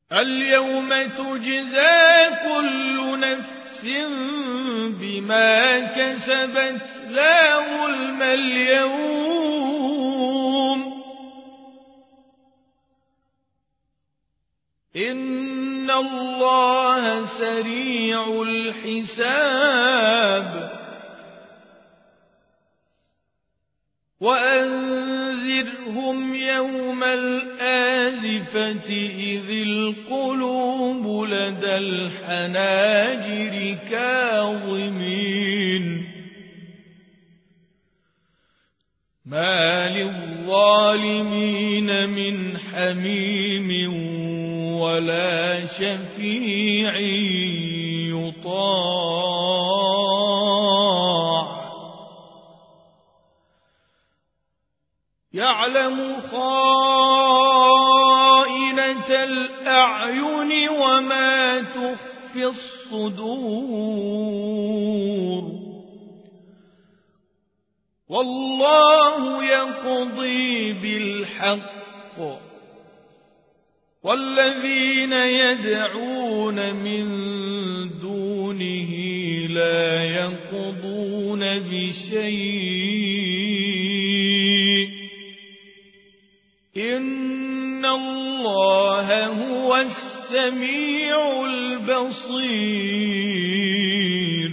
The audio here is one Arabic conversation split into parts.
اليوم تجزى كل نفس بما كسبت لا ظلم اليوم إن الله سريع الحساب وأنذرهم يوم الآزفة إذ القلوب لدى الحناجر كاظمين ما للظالمين من حميم ولا شفيع يطاع يعلم خائنة الأعين وما تخفي الصدور والله يقضي بالحق والذين يدعون من دونه لا يقضون بشيء إن الله هو السميع البصير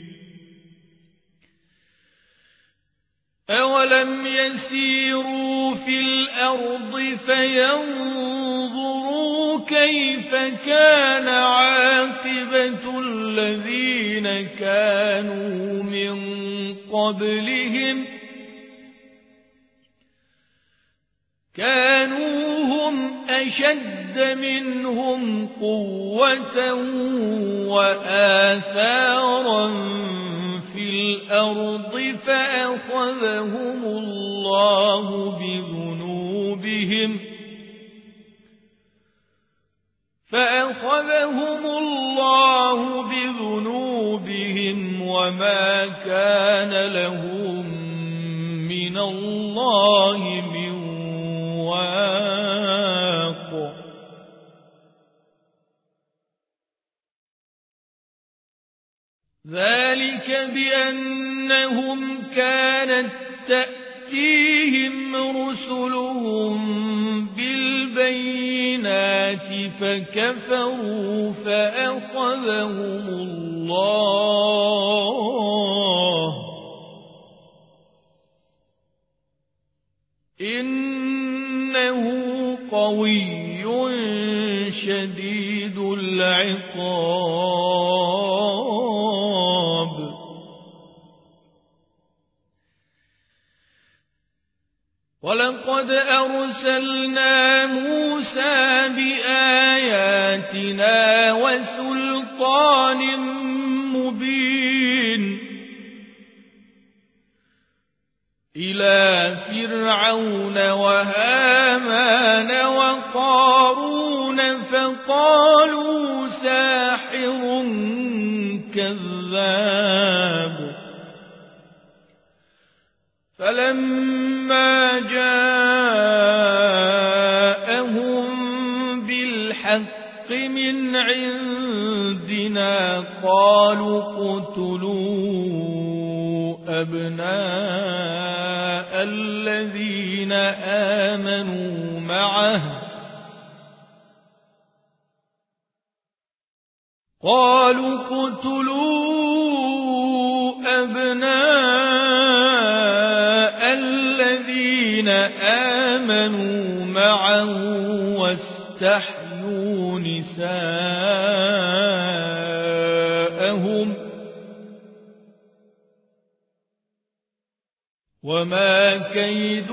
أولم يسيروا في الأرض فينظروا كيف كان عاقبة الذين كانوا من قبلهم كانوا هم أشد منهم قوة وآثارا في الأرض فأخذهم الله بذنوبهم وما كان لهم من الله من واق ذلك بأنهم كانت تأتيهم رسلهم بالبينات فكفروا فأخذهم الله إنه قوي شديد العقاب ولقد أرسلنا موسى بآياتنا وسلطان مبين إلى فرعون وهامان وقارون فقالوا ساحر كذاب فلما جاءهم بالحق من عندنا قالوا اقتلوا أبناء الذين آمنوا معه واستحيوا نساءهم وما كيد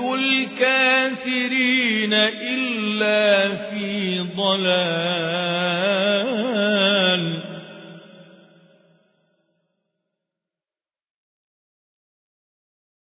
الكافرين إلا في ضلال